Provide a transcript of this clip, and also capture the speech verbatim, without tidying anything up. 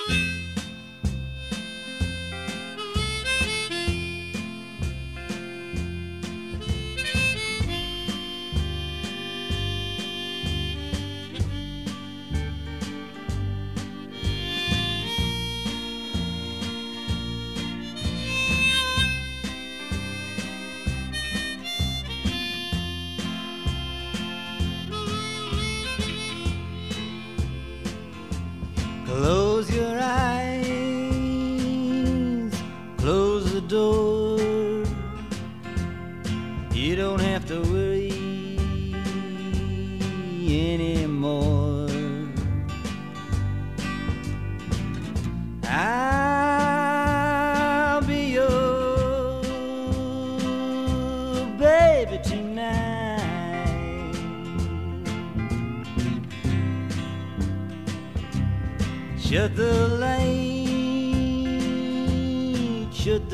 Close your eyes, close the door. You don't have to worry anymore. I'll be your baby tonight. Shut the light, shut the